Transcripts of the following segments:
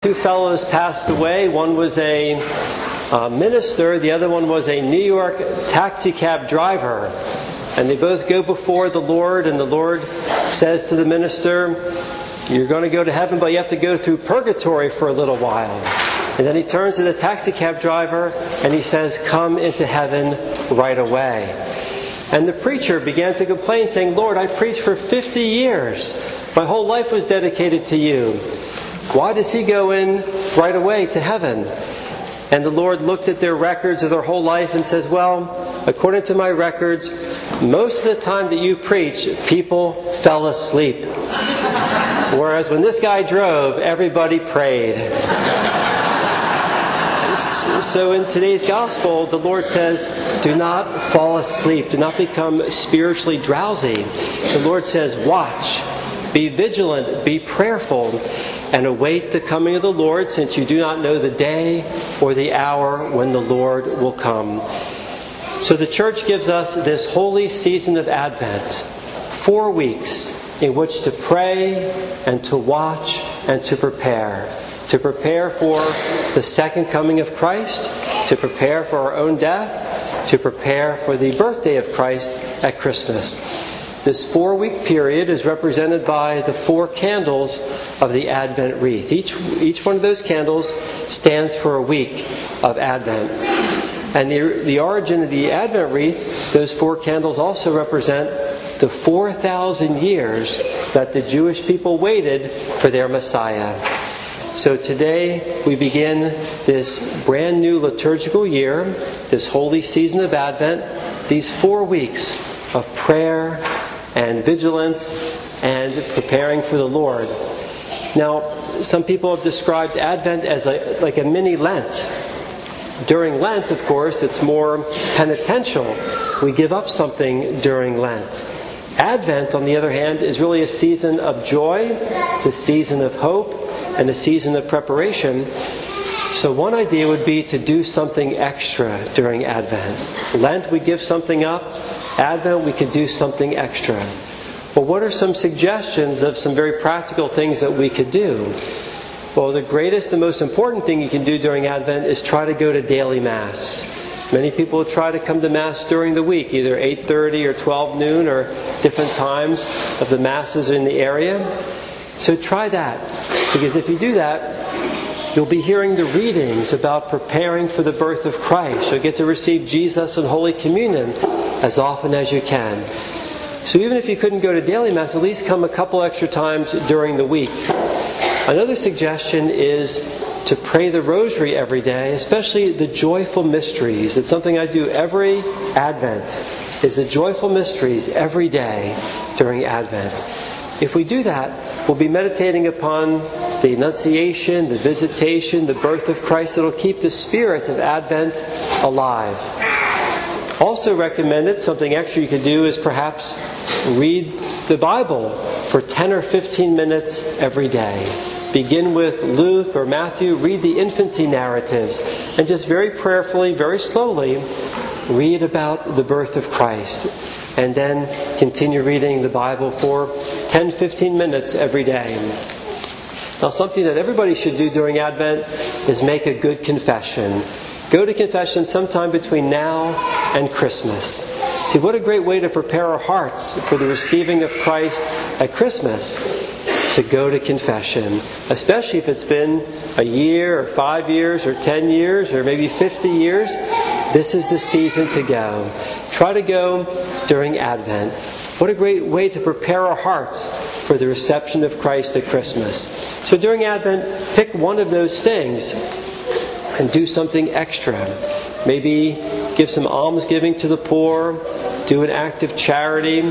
Two fellows passed away. One was a minister. The other one was a New York taxi cab driver. And they both go before the Lord, and the Lord says to the minister, "You're going to go to heaven, but you have to go through purgatory for a little while." And then he turns to the taxi cab driver and he says, "Come into heaven right away." And the preacher began to complain, saying, "Lord, I preached for 50 years. My whole life was dedicated to you. Why does he go in right away to heaven?" And the Lord looked at their records of their whole life and says, "Well, according to my records, most of the time that you preach, people fell asleep. Whereas when this guy drove, everybody prayed." So in today's gospel, the Lord says, do not fall asleep. Do not become spiritually drowsy. The Lord says, watch, be vigilant, be prayerful, and await the coming of the Lord, since you do not know the day or the hour when the Lord will come. So the church gives us this holy season of Advent, 4 weeks in which to pray and to watch and to prepare. To prepare for the second coming of Christ, to prepare for our own death, to prepare for the birthday of Christ at Christmas. This 4-week period is represented by the 4 candles of the Advent wreath. Each one of those candles stands for a week of Advent. And the origin of the Advent wreath, those 4 candles also represent the 4,000 years that the Jewish people waited for their Messiah. So today we begin this brand new liturgical year, this holy season of Advent, these 4 weeks of prayer and vigilance and preparing for the Lord. Now, some people have described Advent as like a mini Lent. During Lent, of course, it's more penitential. We give up something during Lent. Advent, on the other hand, is really a season of joy. It's a season of hope and a season of preparation. So one idea would be to do something extra during Advent. Lent, we give something up. Advent, we could do something extra. Well, what are some suggestions of some very practical things that we could do? Well, the greatest and most important thing you can do during Advent is try to go to daily Mass. Many people try to come to Mass during the week, either 8:30 or 12 noon or different times of the Masses in the area. So try that, because if you do that, you'll be hearing the readings about preparing for the birth of Christ. You'll get to receive Jesus in Holy Communion as often as you can. So even if you couldn't go to daily Mass, at least come a couple extra times during the week. Another suggestion is to pray the Rosary every day, especially the joyful mysteries. It's something I do every Advent, is the joyful mysteries every day during Advent. If we do that, we'll be meditating upon the Annunciation, the Visitation, the birth of Christ. It'll keep the spirit of Advent alive. Also recommended, something extra you could do is perhaps read the Bible for 10 or 15 minutes every day. Begin with Luke or Matthew, read the infancy narratives, and just very prayerfully, very slowly, read about the birth of Christ. And then continue reading the Bible for 10-15 minutes every day. Now, something that everybody should do during Advent is make a good confession. Go to confession sometime between now and Christmas. See, what a great way to prepare our hearts for the receiving of Christ at Christmas, to go to confession. Especially if it's been a year or 5 years or 10 years or maybe 50 years. This is the season to go. Try to go during Advent. What a great way to prepare our hearts for the reception of Christ at Christmas. So during Advent, pick one of those things and do something extra. Maybe give some almsgiving to the poor, do an act of charity.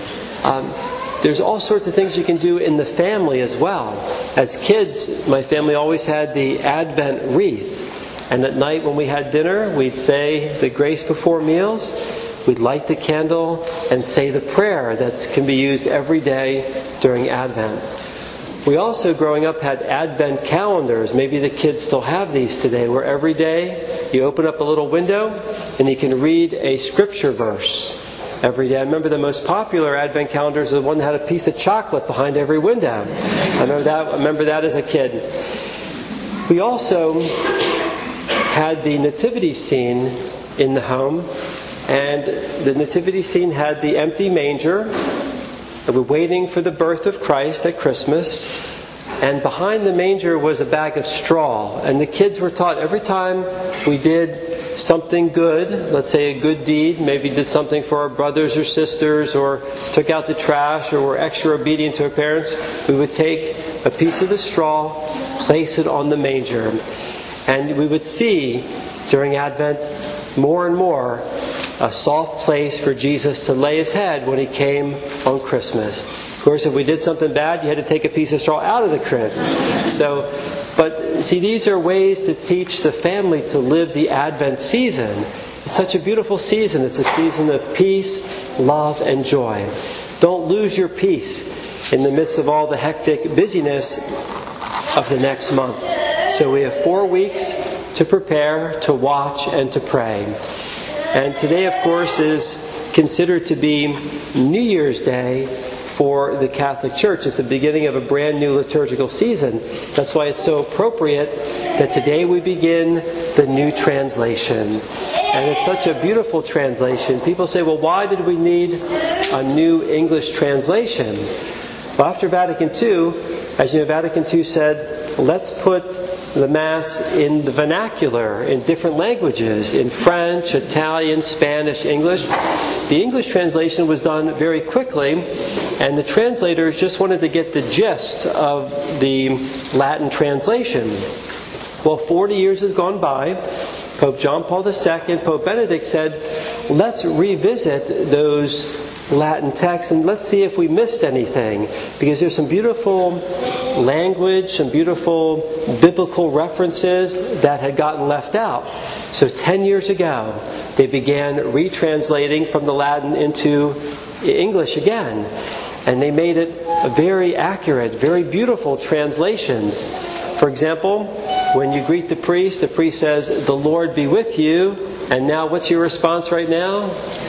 There's all sorts of things you can do in the family as well. As kids, my family always had the Advent wreath. And at night when we had dinner, we'd say the grace before meals. We'd light the candle and say the prayer that can be used every day during Advent. We also, growing up, had Advent calendars. Maybe the kids still have these today, where every day you open up a little window and you can read a scripture verse every day. I remember the most popular Advent calendars was the one that had a piece of chocolate behind every window. I remember that as a kid. We also had the nativity scene in the home, and the nativity scene had the empty manger. We're waiting for the birth of Christ at Christmas, and behind the manger was a bag of straw, and the kids were taught every time we did something good, let's say a good deed, maybe did something for our brothers or sisters, or took out the trash, or were extra obedient to our parents, we would take a piece of the straw, place it on the manger. And we would see during Advent more and more a soft place for Jesus to lay his head when he came on Christmas. Of course, if we did something bad, you had to take a piece of straw out of the crib. But see, these are ways to teach the family to live the Advent season. It's such a beautiful season. It's a season of peace, love, and joy. Don't lose your peace in the midst of all the hectic busyness of the next month. So we have 4 weeks to prepare, to watch, and to pray. And today, of course, is considered to be New Year's Day for the Catholic Church. It's the beginning of a brand new liturgical season. That's why it's so appropriate that today we begin the new translation. And it's such a beautiful translation. People say, well, why did we need a new English translation? Well, after Vatican II, as you know, Vatican II said, let's put the Mass in the vernacular, in different languages, in French, Italian, Spanish, English. The English translation was done very quickly, and the translators just wanted to get the gist of the Latin translation. Well, 40 years has gone by. Pope John Paul II, Pope Benedict said, let's revisit those Latin texts and let's see if we missed anything, because there's some beautiful language, some beautiful biblical references that had gotten left out. So 10 years ago, they began retranslating from the Latin into English again. And they made it very accurate, very beautiful translations. For example, when you greet the priest says, "The Lord be with you." And now what's your response right now?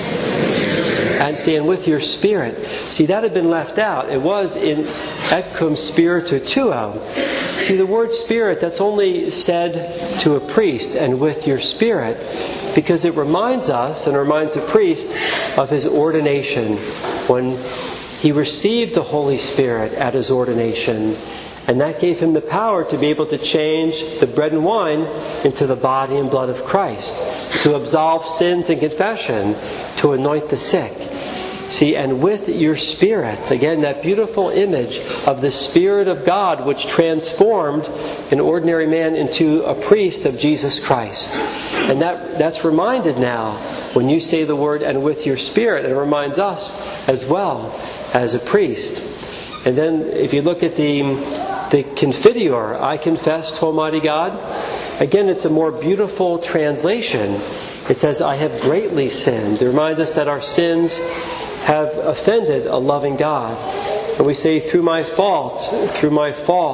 And saying, "With your spirit." See, that had been left out. It was in "et cum spiritu tuo." See, the word spirit, that's only said to a priest, and "with your spirit," because it reminds us and reminds the priest of his ordination, when he received the Holy Spirit at his ordination. And that gave him the power to be able to change the bread and wine into the body and blood of Christ, to absolve sins in confession, to anoint the sick. See, and with your spirit, again, that beautiful image of the Spirit of God which transformed an ordinary man into a priest of Jesus Christ. And that's reminded now when you say the word "and with your spirit," and it reminds us as well as a priest. And then if you look at the Confiteor, "I confess to Almighty God," again, it's a more beautiful translation. It says, "I have greatly sinned," to remind us that our sins have offended a loving God. And we say, through my fault, through my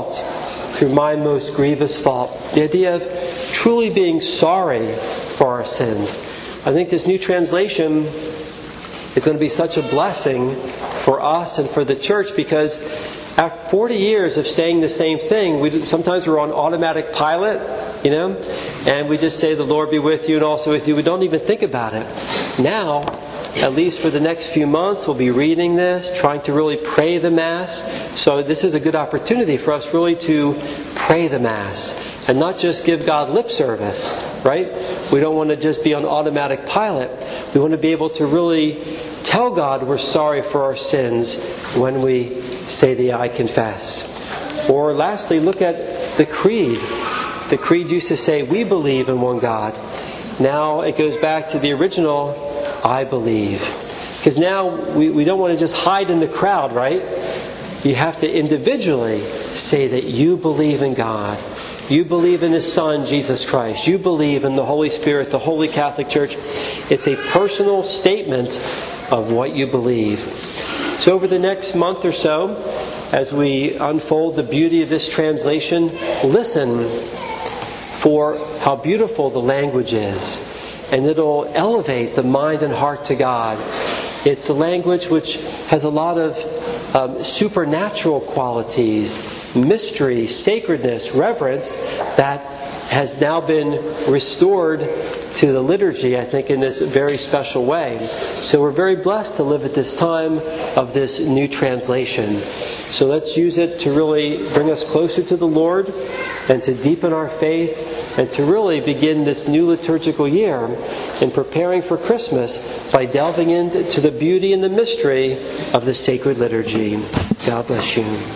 most grievous fault. The idea of truly being sorry for our sins. I think this new translation is going to be such a blessing for us and for the church, because after 40 years of saying the same thing, sometimes we're on automatic pilot, and we just say, "The Lord be with you and also with you." We don't even think about it. Now, at least for the next few months, we'll be reading this, trying to really pray the Mass. So this is a good opportunity for us really to pray the Mass and not just give God lip service, right? We don't want to just be on automatic pilot. We want to be able to really tell God we're sorry for our sins when we say the "I confess." Or lastly, look at the Creed. The Creed used to say, "We believe in one God." Now it goes back to the original, "I believe." Because now we don't want to just hide in the crowd, right? You have to individually say that you believe in God. You believe in His Son, Jesus Christ. You believe in the Holy Spirit, the Holy Catholic Church. It's a personal statement of what you believe. So over the next month or so, as we unfold the beauty of this translation, listen for how beautiful the language is. And it'll elevate the mind and heart to God. It's a language which has a lot of supernatural qualities. mystery, sacredness, reverence that has now been restored to the liturgy, I think, in this very special way. So we're very blessed to live at this time of this new translation. So let's use it to really bring us closer to the Lord and to deepen our faith and to really begin this new liturgical year in preparing for Christmas by delving into the beauty and the mystery of the sacred liturgy. God bless you.